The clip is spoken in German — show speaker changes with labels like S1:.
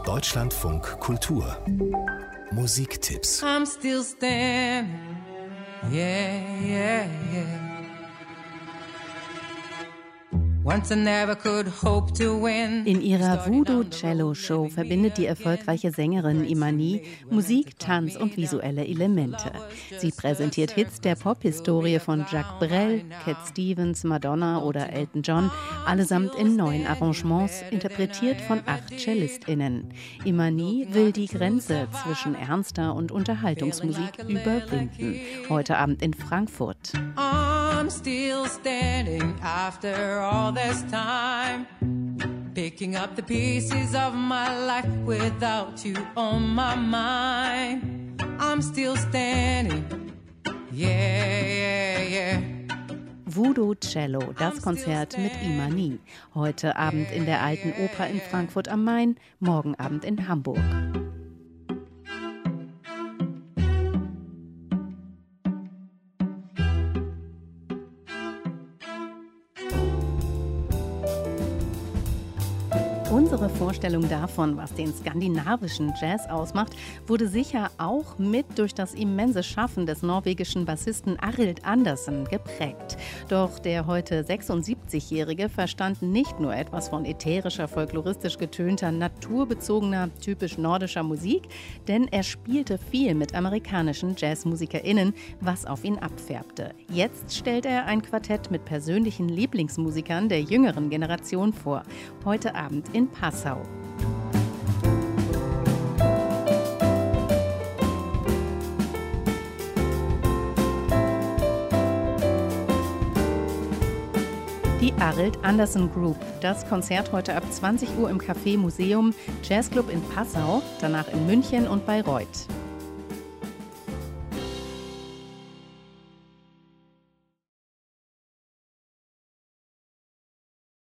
S1: Deutschlandfunk Kultur Musiktipps.
S2: I'm still standing. Yeah, yeah, yeah. Once I never could hope to win.
S3: In ihrer Voodoo-Cello-Show verbindet die erfolgreiche Sängerin Imani Musik, Tanz und visuelle Elemente. Sie präsentiert Hits der Pop-Historie von Jacques Brel, Cat Stevens, Madonna oder Elton John, allesamt in neuen Arrangements, interpretiert von 8 CellistInnen. Imani will die Grenze zwischen ernster und Unterhaltungsmusik überwinden. Heute Abend in Frankfurt.
S2: I'm still standing after all this time, picking up the pieces of my life without you on my mind. I'm still standing, yeah, yeah, yeah.
S3: Voodoo Cello, das Konzert mit Imani. Heute Abend in der Alten Oper in Frankfurt am Main, morgen Abend in Hamburg. Unsere Vorstellung davon, was den skandinavischen Jazz ausmacht, wurde sicher auch mit durch das immense Schaffen des norwegischen Bassisten Arild Andersen geprägt. Doch der heute 76-Jährige verstand nicht nur etwas von ätherischer, folkloristisch getönter, naturbezogener, typisch nordischer Musik, denn er spielte viel mit amerikanischen JazzmusikerInnen, was auf ihn abfärbte. Jetzt stellt er ein Quartett mit persönlichen Lieblingsmusikern der jüngeren Generation vor. Heute Abend in Passau. Die Arild Andersen Group. Das Konzert heute ab 20 Uhr im Café Museum, Jazzclub in Passau, danach in München und Bayreuth.